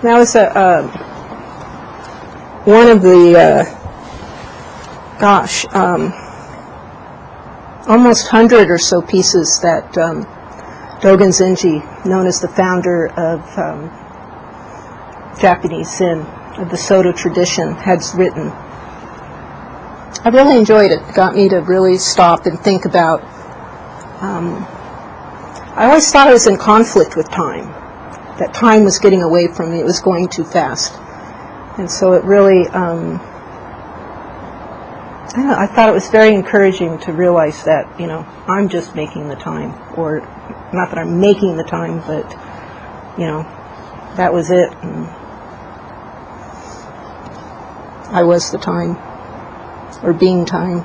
That was one of the, almost 100 or so pieces that Dogen Zenji, known as the founder of Japanese Zen, of the Soto tradition, has written. I really enjoyed it. It got me to really stop and think about, I always thought I was in conflict with time, that time was getting away from me, it was going too fast. And so it really, I thought it was very encouraging to realize that, I'm just making the time, or not that I'm making the time, but, that was it. And I was the time, or being time.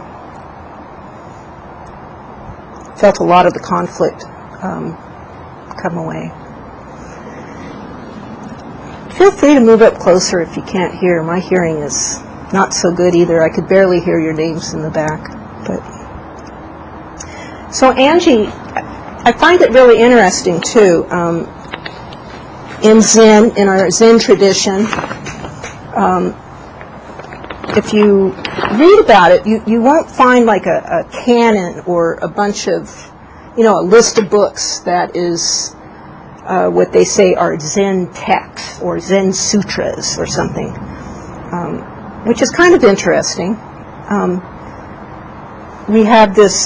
Felt a lot of the conflict come away. Feel free to move up closer if you can't hear. My hearing is not so good either. I could barely hear your names in the back. But so Angie, I find it really interesting too. In Zen, in our Zen tradition, if you read about it, you won't find like a canon or a bunch of, a list of books that is what they say are Zen texts or Zen sutras or something, which is kind of interesting. We have this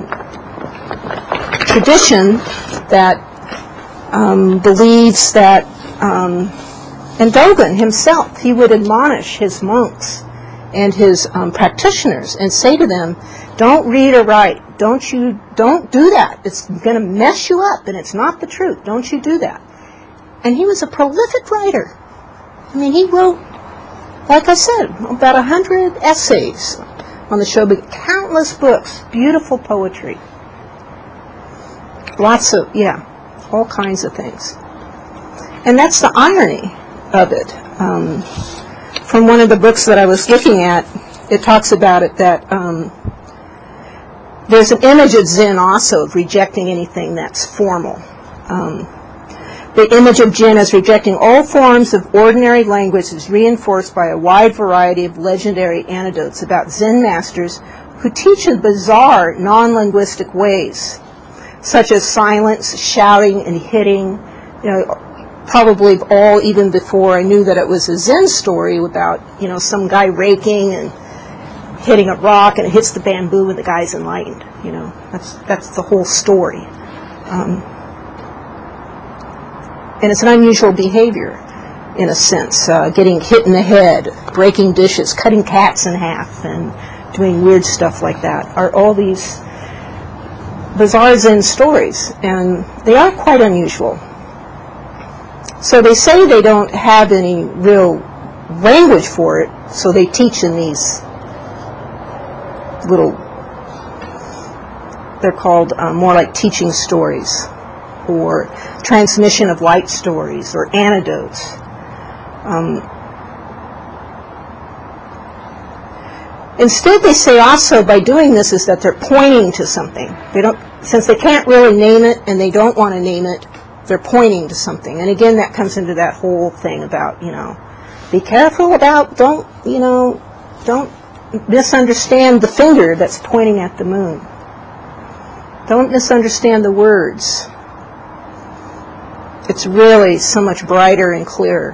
tradition that believes that, and Dogen himself, he would admonish his monks and his practitioners and say to them, don't read or write. Don't do that. It's going to mess you up, and it's not the truth. Don't you do that. And he was a prolific writer. I mean, he wrote, like I said, about 100 essays on the Shobogen, countless books, beautiful poetry. Lots of, all kinds of things. And that's the irony of it. From one of the books that I was looking at, it talks about it that there's an image of Zen also of rejecting anything that's formal. The image of Zen as rejecting all forms of ordinary language is reinforced by a wide variety of legendary anecdotes about Zen masters who teach in bizarre non-linguistic ways, such as silence, shouting, and hitting. Probably all even before I knew that it was a Zen story about, some guy raking and hitting a rock and it hits the bamboo and the guy's enlightened. That's the whole story. And it's an unusual behavior, in a sense, getting hit in the head, breaking dishes, cutting cats in half, and doing weird stuff like that are all these bizarre Zen stories, and they are quite unusual. So they say they don't have any real language for it, so they teach in these little, they're called more like teaching stories, or transmission of light stories, or anecdotes. Instead, they say also by doing this is that they're pointing to something. Since they can't really name it and they don't want to name it, they're pointing to something. And again, that comes into that whole thing about, be careful about, don't misunderstand the finger that's pointing at the moon. Don't misunderstand the words. It's really so much brighter and clearer.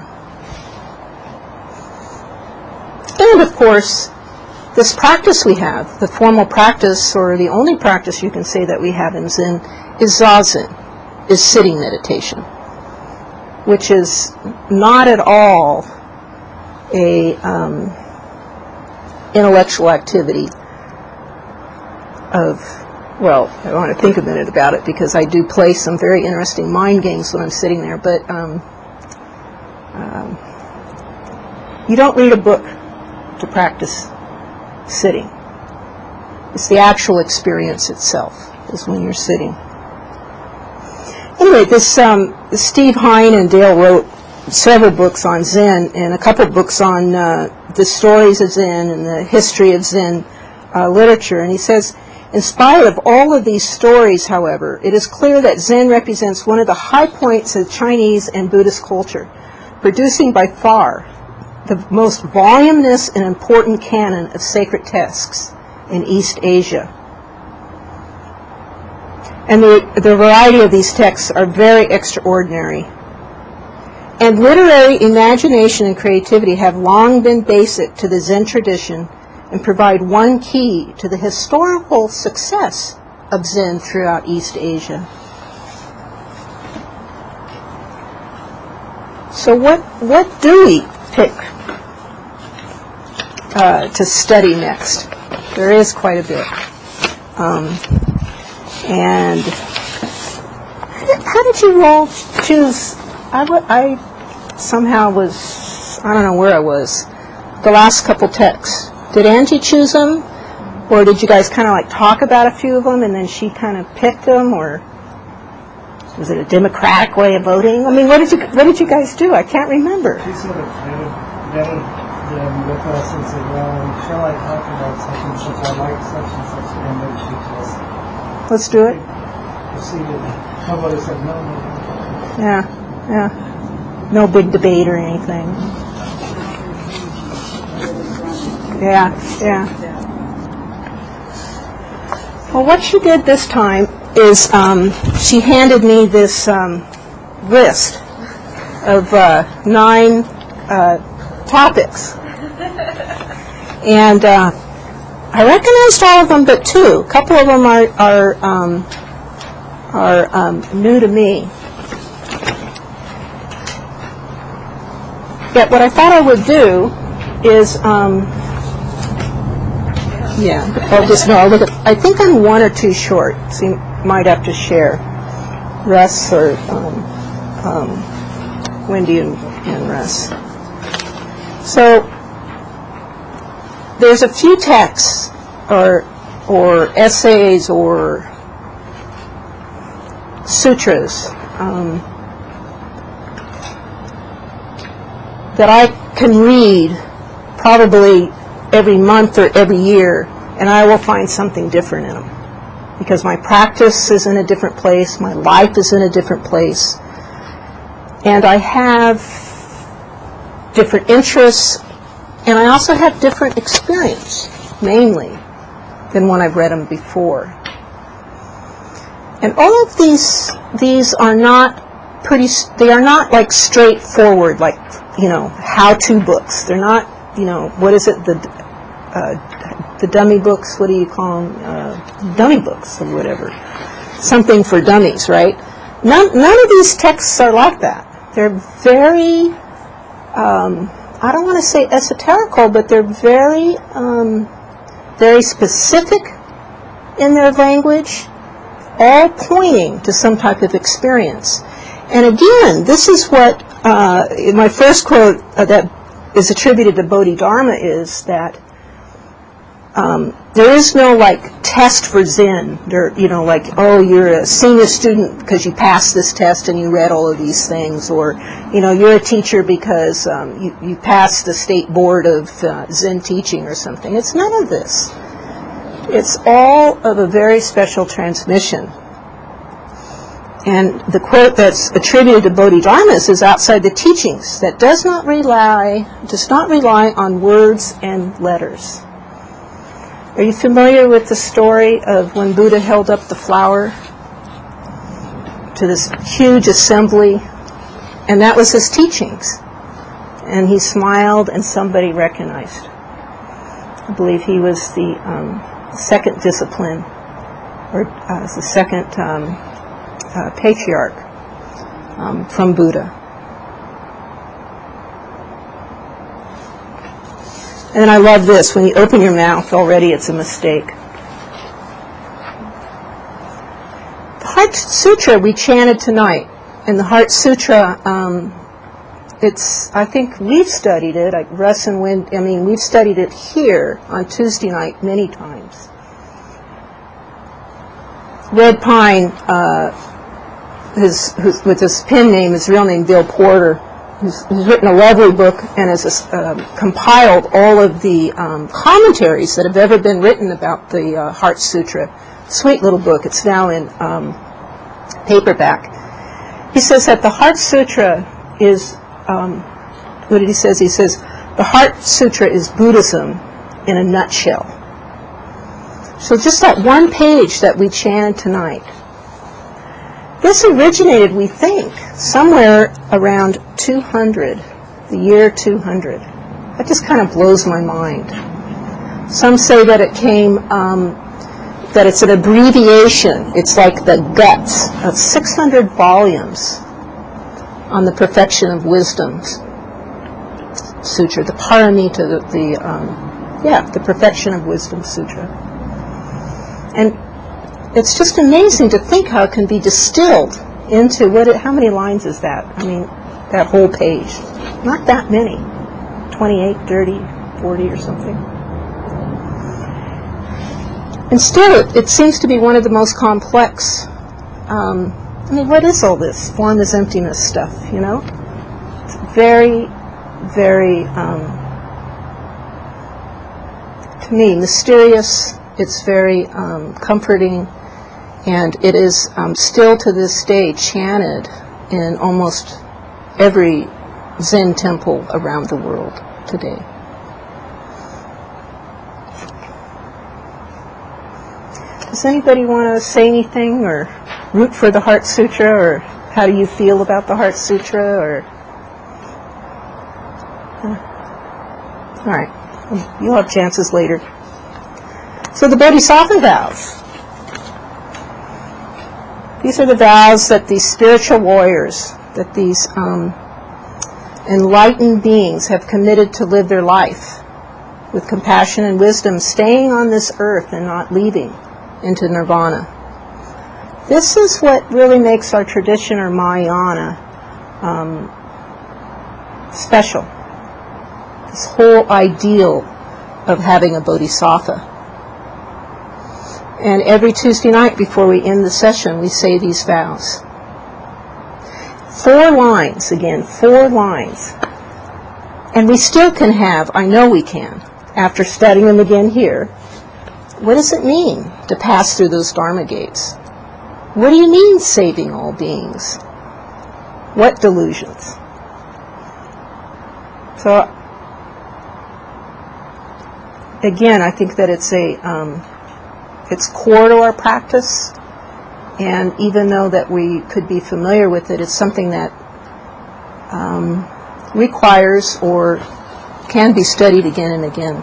And of course, this practice we have, the formal practice, or the only practice you can say that we have in Zen, is Zazen, is sitting meditation, which is not at all a intellectual activity of, well, I want to think a minute about it because I do play some very interesting mind games when I'm sitting there, but you don't read a book to practice sitting. It's the actual experience itself is when you're sitting. Anyway, this Steve Hein and Dale wrote several books on Zen and a couple books on the stories of Zen and the history of Zen literature. And he says, in spite of all of these stories, however, it is clear that Zen represents one of the high points of Chinese and Buddhist culture. producing by far the most voluminous and important canon of sacred texts in East Asia. And the variety of these texts are very extraordinary. And literary imagination and creativity have long been basic to the Zen tradition and provide one key to the historical success of Zen throughout East Asia. So what do we pick to study next? There is quite a bit. And how did you all choose? I somehow was, I don't know where I was, the last couple texts. Did Angie choose them? Or did you guys kind of like talk about a few of them and then she kind of picked them? Or was it a democratic way of voting? I mean, what did you guys do? I can't remember. She sort of vetted them with us and said, well, shall I talk about such and such? I like such and such. And then she just... Let's do it. Proceeded. Nobody said no. Yeah. No big debate or anything. Yeah. Well, what she did this time is she handed me this list of 9 topics. And I recognized all of them but 2. A couple of them are new to me. But what I thought I would do is, I'll look at, I think I'm 1 or 2 short, so you might have to share. Russ or Wendy and Russ. So there's a few texts or essays or sutras that I can read probably every month or every year, and I will find something different in them. Because my practice is in a different place, my life is in a different place, and I have different interests, and I also have different experience, mainly, than when I've read them before. And all of these are not they are not like straightforward, like, how-to books. They're not, what is it, the dummy books, what do you call them? Dummy books or whatever. Something for dummies, right? None of these texts are like that. They're very, I don't want to say esoterical, but they're very, very specific in their language, all pointing to some type of experience. And again, this is what my first quote that is attributed to Bodhidharma is that there is no test for Zen. There, you're a senior student because you passed this test and you read all of these things, or you're a teacher because you passed the state board of Zen teaching or something. It's none of this. It's all of a very special transmission. And the quote that's attributed to Bodhidharma is outside the teachings that does not rely on words and letters. Are you familiar with the story of when Buddha held up the flower to this huge assembly? And that was his teachings. And he smiled and somebody recognized. I believe he was the second discipline, or the second patriarch from Buddha. And I love this. When you open your mouth, already it's a mistake. The Heart Sutra we chanted tonight. And the Heart Sutra, I think we've studied it. Russ and we've studied it here on Tuesday night many times. Red Pine, with his pen name, his real name, Bill Porter, who's written a lovely book and has compiled all of the commentaries that have ever been written about the Heart Sutra. Sweet little book. It's now in paperback. He says that the Heart Sutra is what did he say? He says, the Heart Sutra is Buddhism in a nutshell. So just that one page that we chanted tonight, this originated, we think, somewhere around 200, the year 200. That just kind of blows my mind. Some say that it came, that it's an abbreviation. It's like the guts of 600 volumes on the Perfection of Wisdom Sutra, the Paramita, the Perfection of Wisdom Sutra. And it's just amazing to think how it can be distilled into how many lines is that? I mean, that whole page. Not that many. 28, 30, 40 or something. And still, it seems to be one of the most complex. I mean, what is all this form is emptiness stuff, you know? It's very, very, to me, mysterious. It's very comforting. And it is still to this day chanted in almost every Zen temple around the world today. Does anybody want to say anything or root for the Heart Sutra, or how do you feel about the Heart Sutra? Or all right, you'll have chances later. So the Bodhisattva vows. These are the vows that these spiritual warriors, that these enlightened beings have committed to live their life with compassion and wisdom, staying on this earth and not leaving into nirvana. This is what really makes our tradition, or Mahayana, special. This whole ideal of having a bodhisattva. And every Tuesday night before we end the session, we say these vows. 4 lines, again, 4 lines. And we still can have, I know we can, after studying them again here, what does it mean to pass through those Dharma gates? What do you mean saving all beings? What delusions? So, again, I think that it's it's core to our practice, and even though that we could be familiar with it, it's something that requires or can be studied again and again.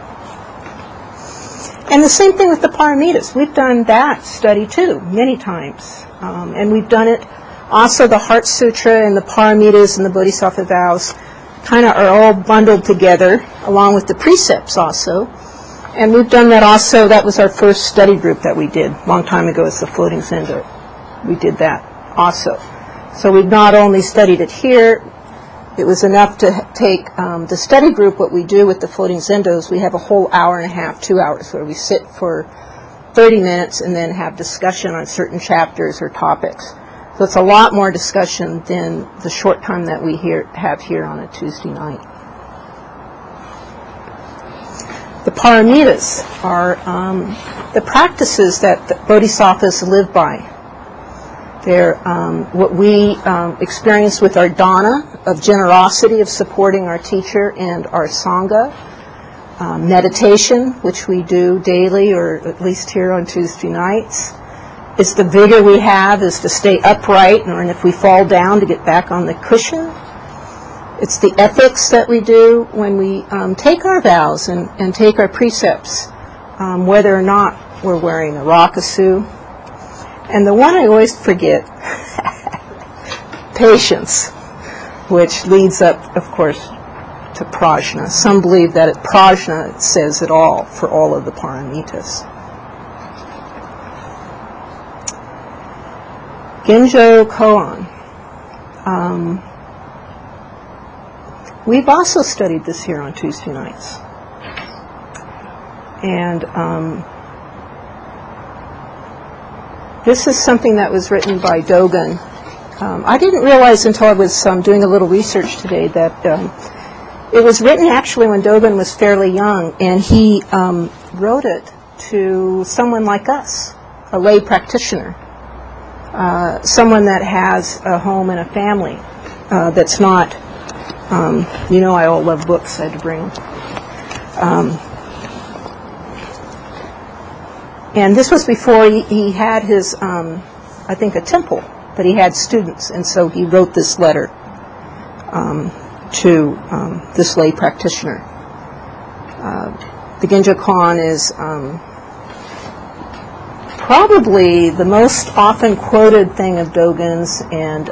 And the same thing with the Paramitas. We've done that study too, many times. And we've done it, also the Heart Sutra and the Paramitas and the Bodhisattva vows kind of are all bundled together, along with the precepts also. And we've done that also. That was our first study group that we did a long time ago. It's the Floating Zendo. We did that also. So we've not only studied it here, it was enough to take the study group. What we do with the Floating Zendos, we have a whole hour and a half, 2 hours, where we sit for 30 minutes and then have discussion on certain chapters or topics. So it's a lot more discussion than the short time that we have here on a Tuesday night. The Paramitas are the practices that the Bodhisattvas live by. They're what we experience with our dana, of generosity, of supporting our teacher and our sangha. Meditation, which we do daily, or at least here on Tuesday nights. It's the vigor we have is to stay upright, and if we fall down, to get back on the cushion. It's the ethics that we do when we take our vows and take our precepts, whether or not we're wearing a rakasu. And the one I always forget, patience, which leads up, of course, to prajna. Some believe that prajna says it all for all of the paramitas. Genjo Koan. We've also studied this here on Tuesday nights. And this is something that was written by Dogen. I didn't realize until I was doing a little research today that it was written actually when Dogen was fairly young, and he wrote it to someone like us, a lay practitioner, someone that has a home and a family that's not You know I all love books. I had to bring them. And this was before he had his, I think, a temple, but he had students, and so he wrote this letter to this lay practitioner. The Genjo Koan is probably the most often quoted thing of Dogen's, and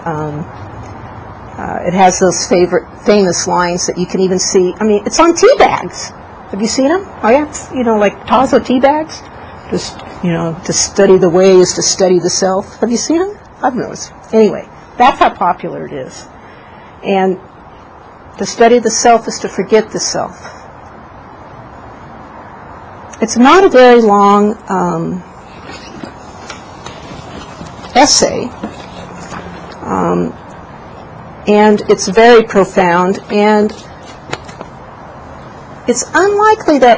it has those famous lines that you can even see. I mean, it's on tea bags. Have you seen them? Oh yeah, like Tazo tea bags. Just, to study the way is to study the self. Have you seen them? I've noticed. Anyway, that's how popular it is. And to study the self is to forget the self. It's not a very long essay, and it's very profound, and it's unlikely that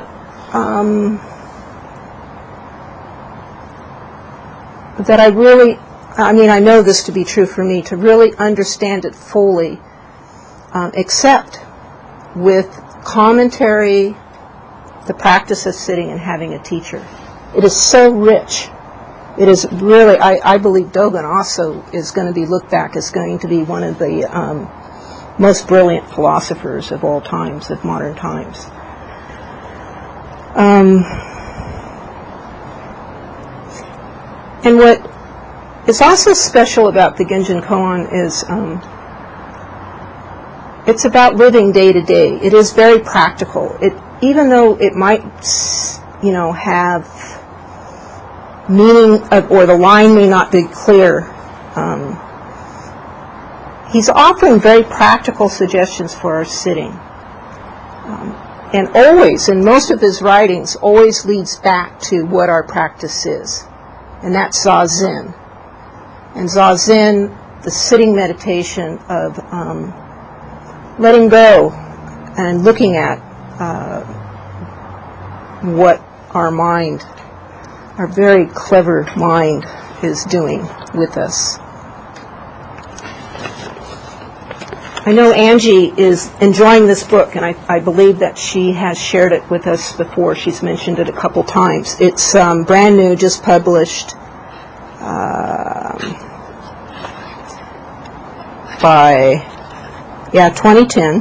I know this to be true for me, to really understand it fully, except with commentary, the practice of sitting and having a teacher. It is so rich. It is really, I believe Dogen also is going to be looked back as going to be one of the most brilliant philosophers of all times, of modern times. And what is also special about the Genjin Koan is it's about living day to day. It is very practical. Even though it might, have meaning, or the line may not be clear, he's offering very practical suggestions for our sitting. And always, in most of his writings, always leads back to what our practice is. And that's Zazen. And Zazen, the sitting meditation of letting go and looking at what our mind, our very clever mind, is doing with us. I know Angie is enjoying this book, and I believe that she has shared it with us before. She's mentioned it a couple times. It's brand new, just published by 2010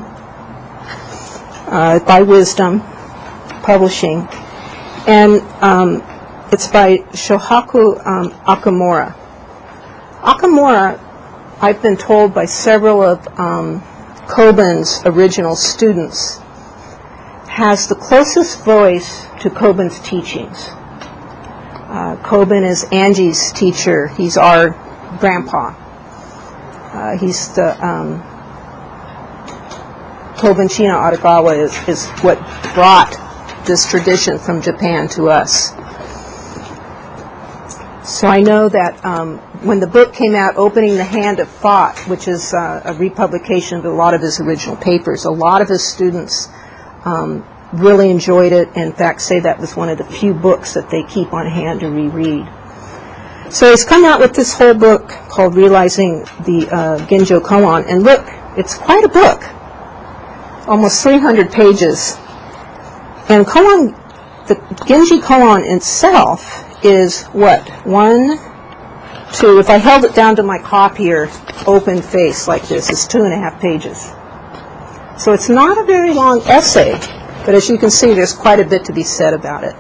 by Wisdom Publishing, and it's by Shohaku Akamura. Akamura, I've been told by several of Kobun's original students, has the closest voice to Kobun's teachings. Kobun is Angie's teacher. He's our grandpa. He's the Kobun Shina Aragawa is what brought this tradition from Japan to us. So I know that when the book came out, Opening the Hand of Thought, which is a republication of a lot of his original papers, a lot of his students really enjoyed it. In fact, say that was one of the few books that they keep on hand to reread. So he's come out with this whole book called Realizing the Genjo Koan. And look, it's quite a book. Almost 300 pages. And Koan, the Genji Koan itself is what? 1, 2, if I held it down to my copier, open face like this, it's 2.5 pages. So it's not a very long essay, but as you can see, there's quite a bit to be said about it.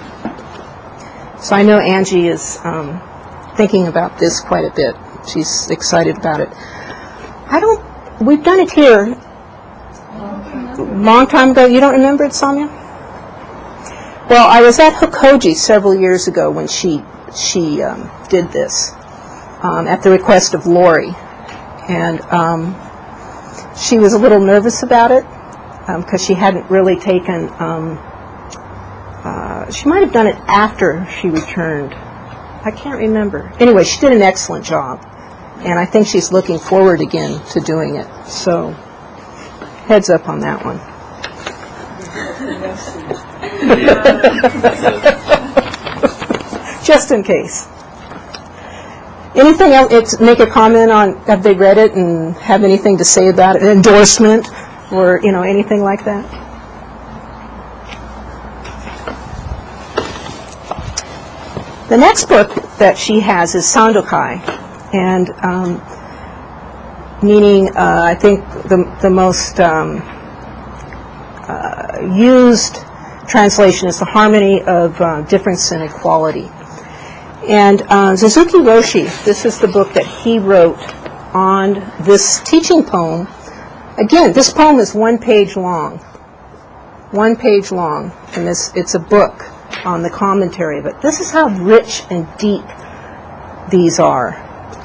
So I know Angie is thinking about this quite a bit. She's excited about it. We've done it here a long time ago. You don't remember it, Samya? Well, I was at Hokoji several years ago when she did this at the request of Lori, and she was a little nervous about it because she hadn't really taken. She might have done it after she returned. I can't remember. Anyway, she did an excellent job, and I think she's looking forward again to doing it. So, heads up on that one. Just in case. Anything else? Make a comment on, have they read it and have anything to say about it? An endorsement? or anything like that? The next book that she has is Sandokai, and meaning I think the most used translation is the harmony of difference and equality. And Suzuki Roshi, this is the book that he wrote on this teaching poem. Again, this poem is 1 page long. 1 page long, and it's a book on the commentary of it. This is how rich and deep these are.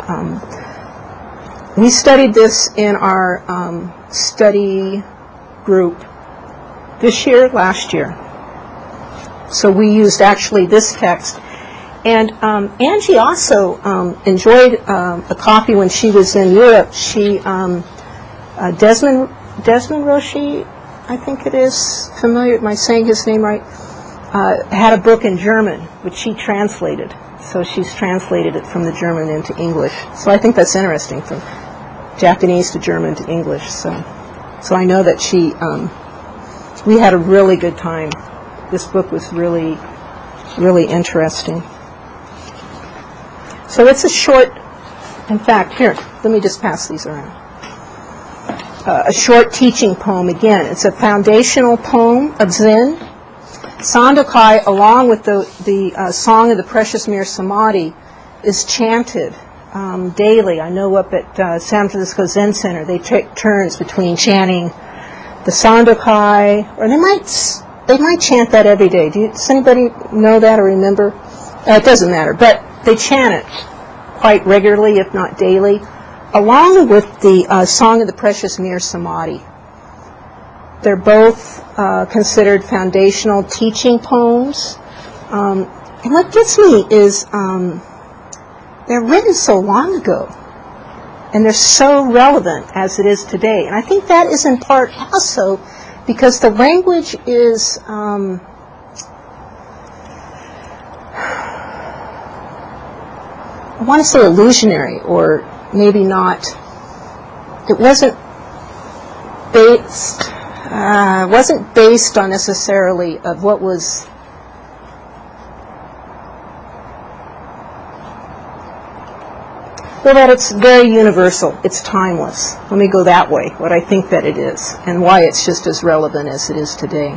We studied this in our study group this year, last year. So we used actually this text. And Angie also enjoyed a copy when she was in Europe. She, Desmond Roshi, I think it is, familiar, am I saying his name right? Had a book in German, which she translated. So she's translated it from the German into English. So I think that's interesting, from Japanese to German to English. So I know that we had a really good time. This book was really, really interesting. So it's a short, in fact, here, let me just pass these around. A short teaching poem again. It's a foundational poem of Zen. Sandokai, along with the Song of the Precious Mere Samadhi, is chanted daily. I know up at San Francisco Zen Center, they take turns between chanting the Sandokai, or they might chant that every day. Does anybody know that or remember? It doesn't matter, but they chant it quite regularly, if not daily, along with the Song of the Precious Mere Samadhi. They're both considered foundational teaching poems. And what gets me is they're written so long ago, and they're so relevant as it is today. And I think that is in part also because the language is I want to say illusionary, or maybe not. It wasn't based on necessarily of what was that it's very universal. It's timeless. Let me go that way, what I think that it is, and why it's just as relevant as it is today.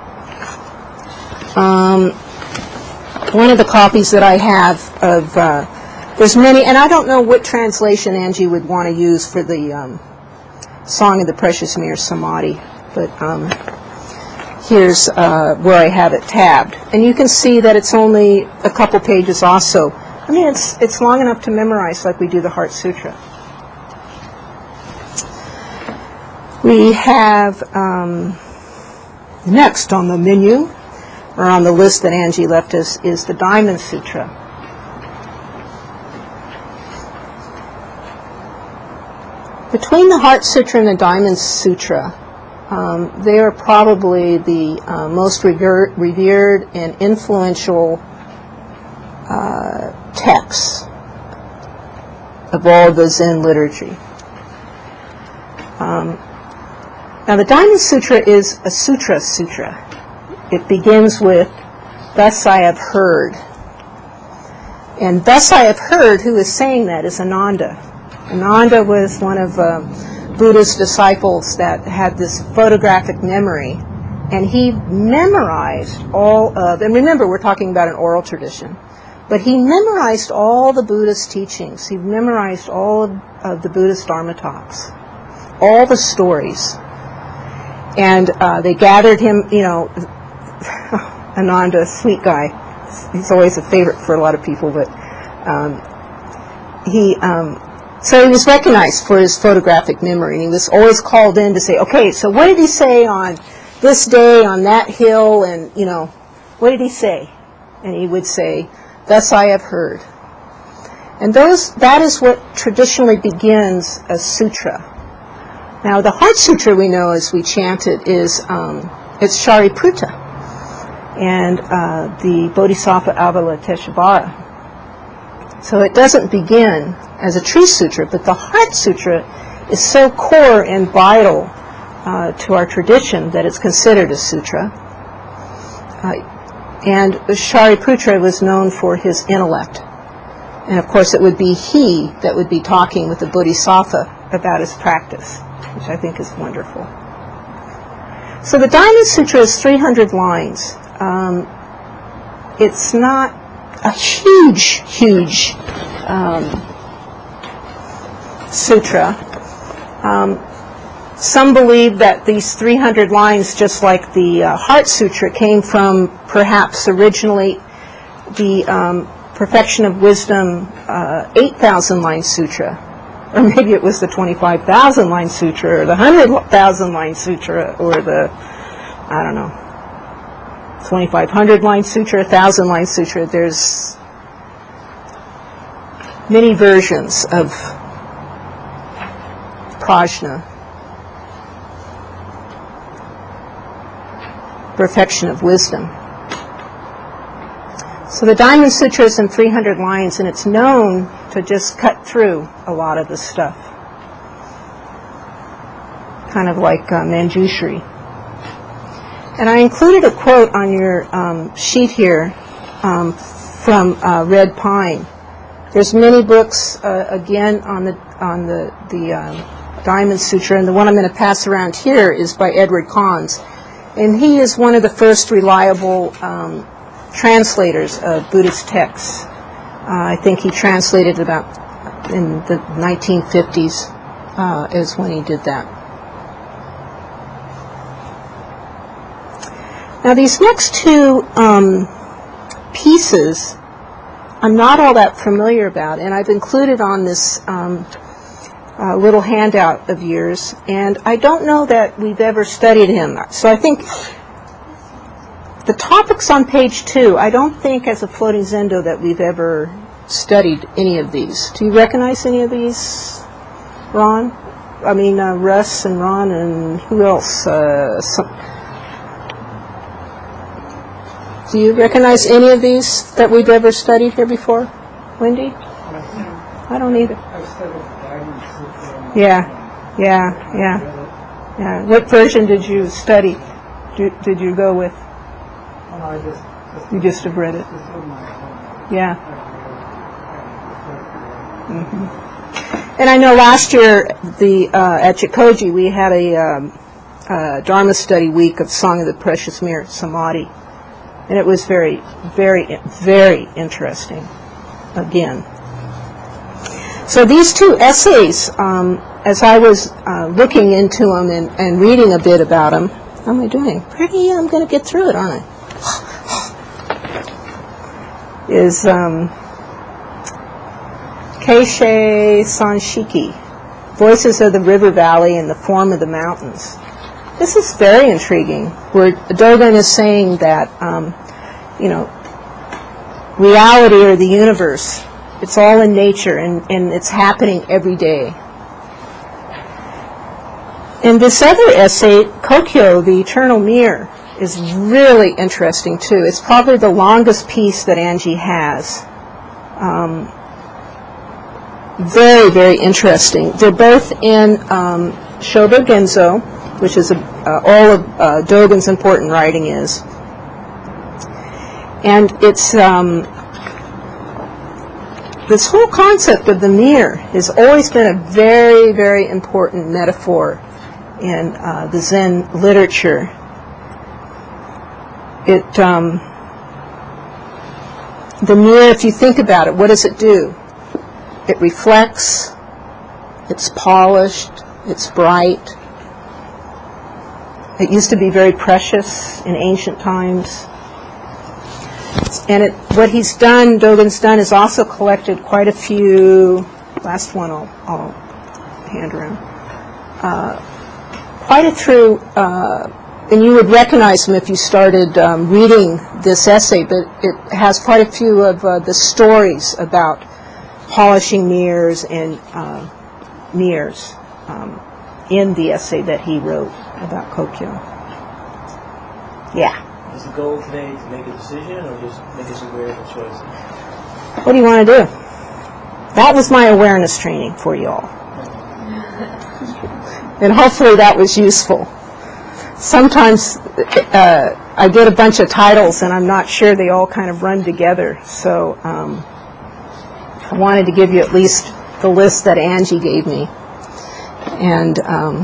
One of the copies that I have of, there's many, and I don't know what translation Angie would want to use for the Song of the Precious Mere Samadhi, but here's where I have it tabbed. And you can see that it's only a couple pages also. I mean, it's long enough to memorize like we do the Heart Sutra. We have next on the menu, or on the list that Angie left us, is the Diamond Sutra. Between the Heart Sutra and the Diamond Sutra, they are probably the most revered and influential texts of all the Zen liturgy. Now the Diamond Sutra is a sutra. It begins with, "Thus I have heard." And "thus I have heard," who is saying that is Ananda. Ananda was one of Buddha's disciples that had this photographic memory, and he memorized all of, and remember we're talking about an oral tradition, but he memorized all the Buddhist teachings. He memorized all of the Buddhist Dharma talks, all the stories. And they gathered him, Ananda, sweet guy. He's always a favorite for a lot of people, but so he was recognized for his photographic memory, and he was always called in to say, okay, so what did he say on this day on that hill, and, what did he say? And he would say, "Thus I have heard." And that is what traditionally begins a sutra. Now, the Heart Sutra we know as we chant it is, it's Shariputra and the Bodhisattva Avalokiteshvara. So it doesn't begin as a true sutra, but the Heart Sutra is so core and vital to our tradition that it's considered a sutra. And Shariputra was known for his intellect. And of course it would be he that would be talking with the Bodhisattva about his practice, which I think is wonderful. So the Diamond Sutra is 300 lines. It's not a huge sutra. Some believe that these 300 lines, just like the Heart Sutra, came from perhaps originally the Perfection of Wisdom 8,000-line sutra, or maybe it was the 25,000-line sutra, or the 100,000-line sutra, or the, 2,500-line sutra, 1,000-line sutra. There's many versions of Prajna, Perfection of Wisdom. So the Diamond Sutra is in 300 lines, and it's known to just cut through a lot of the stuff. Kind of like Manjushri. And I included a quote on your sheet here from Red Pine. There's many books, again, on the Diamond Sutra, and the one I'm going to pass around here is by Edward Conze. And he is one of the first reliable translators of Buddhist texts. I think he translated about in the 1950s is when he did that. Now these next two pieces I'm not all that familiar about, and I've included on this little handout of yours, and I don't know that we've ever studied him. So I think the topics on page 2, I don't think as a floating zendo that we've ever studied any of these. Do you recognize any of these, Ron? I mean, Russ and Ron and who else? Do you recognize any of these that we've ever studied here before? Wendy? I don't either. I've studied Diamond Sutra. Yeah. What version did you study? Did you go with? You just have read it. Yeah. Mm-hmm. And I know last year at Chikoji we had a Dharma study week of Song of the Precious Mirror, Samadhi. And it was very, very, very interesting, again. So these two essays, as I was looking into them and reading a bit about them, how am I doing? Pretty, I'm going to get through it, aren't I? Is Keisei Sanshiki, Voices of the River Valley and the Form of the Mountains. This is very intriguing, where Dogen is saying that, reality or the universe, it's all in nature and it's happening every day. And this other essay, Kokyo, the Eternal Mirror, is really interesting too. It's probably the longest piece that Angie has. Very, very interesting. They're both in Shobo Genzo, which is all of Dogen's important writing is. And it's this whole concept of the mirror has always been a very, very important metaphor in the Zen literature. The mirror, if you think about it, what does it do? It reflects, it's polished, it's bright. It used to be very precious in ancient times. And what he's done, Dogen's done, is also collected quite a few, last one I'll hand around, quite a few, and you would recognize them if you started reading this essay, but it has quite a few of the stories about polishing mirrors and mirrors in the essay that he wrote about Kokyo. Yeah. Is the goal today to make a decision or just make us aware of the choices? What do you want to do? That was my awareness training for you all. And hopefully that was useful. sometimes I get a bunch of titles and I'm not sure they all kind of run together. So I wanted to give you at least the list that Angie gave me. And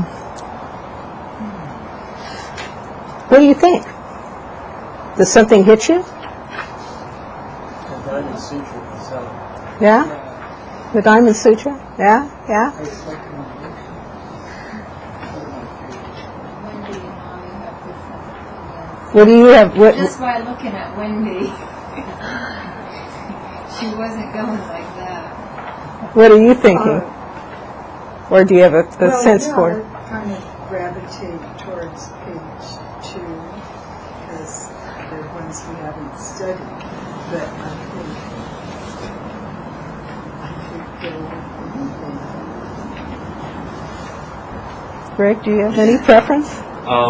what do you think? Does something hit you? The Diamond Sutra itself. Yeah? The Diamond Sutra? Yeah? Yeah? What do you have? What? Just by looking at Wendy, she wasn't going like that. What are you thinking? Or do you have a sense for it? I kind of gravitate towards page 2 because they're ones we haven't studied, but I could go with anything. Greg, do you have any preference?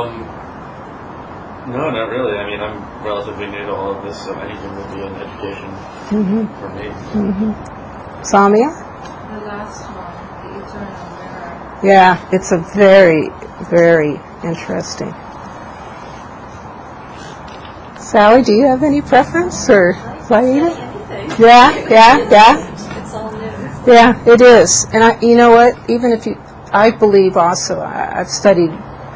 No, not really. I mean, I'm relatively new to all of this, so anything would be an education for me. Samia? The last one, the Eternal Mirror. Yeah, it's a very, very interesting. Sally, do you have any preference, or Saida? Yeah. It's all new. Yeah, it is. And you know what? Even if I believe also, I've studied.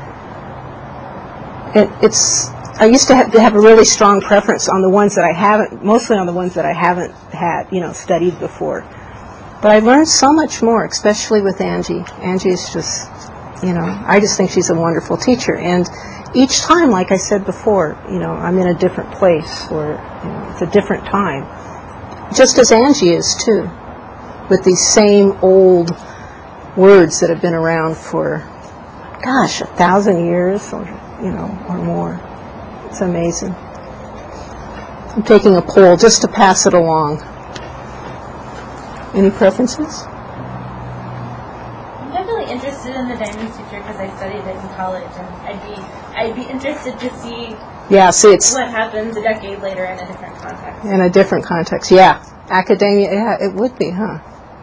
I used to have a really strong preference on the ones that I haven't, mostly on the ones that I haven't had, studied before. But I learned so much more, especially with Angie. Angie is just, I just think she's a wonderful teacher. And each time, like I said before, I'm in a different place, or it's a different time. Just as Angie is too, with these same old words that have been around for, 1,000 years, or more. It's amazing. I'm taking a poll just to pass it along. Any preferences? I'm definitely interested in the Diamond Sutra because I studied it in college, and I'd be interested to see what happens a decade later in a different context. In a different context, yeah. Academia, yeah, it would be, huh?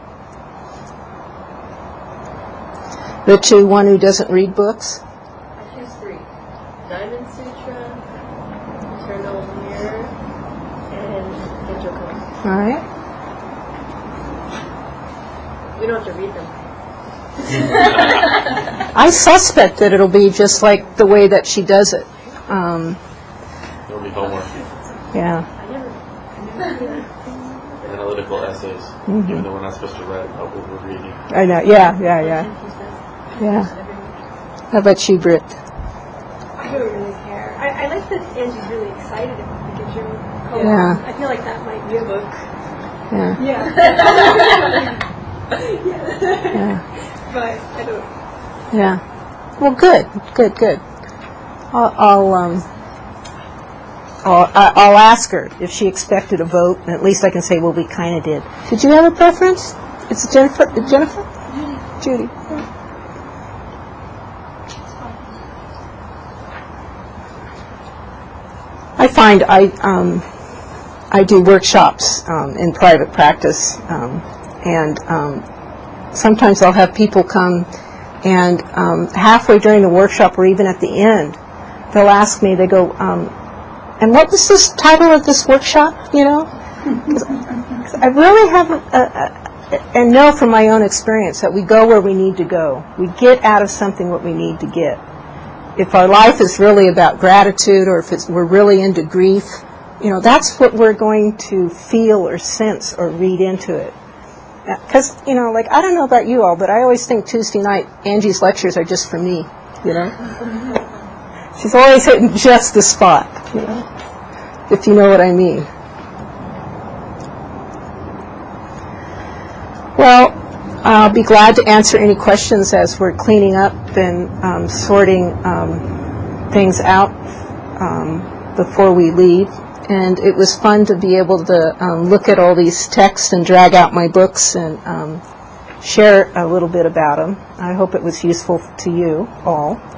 Ritu, one who doesn't read books? I choose 3. Diamond Sutra, Eternal Mirror, and Genjo. All right. We don't have to read them. I suspect that it'll be just like the way that she does it. It'll be homework. Yeah. And analytical essays, even though we're not supposed to write about what we're reading. I know, yeah. How about you, Britt? I don't really care. I like that Angie's really excited about the Genjo koan. Yeah. I feel like that might be a book. Yeah. Yeah. But I don't. Yeah. Well, good. I'll ask her if she expected a vote, and at least I can say, well, we kind of did. Did you have a preference? It's Jennifer? Judy. Yeah. I find I do workshops in private practice, and sometimes I'll have people come, and halfway during the workshop or even at the end, they'll ask me, they go, and what was this title of this workshop, 'Cause I really haven't, and know from my own experience that we go where we need to go. We get out of something what we need to get. If our life is really about gratitude, or if we're really into grief, that's what we're going to feel or sense or read into it. Because, I don't know about you all, but I always think Tuesday night, Angie's lectures are just for me, She's always hitting just the spot, if you know what I mean. Well, I'll be glad to answer any questions as we're cleaning up and sorting things out before we leave. And it was fun to be able to look at all these texts and drag out my books and share a little bit about them. I hope it was useful to you all.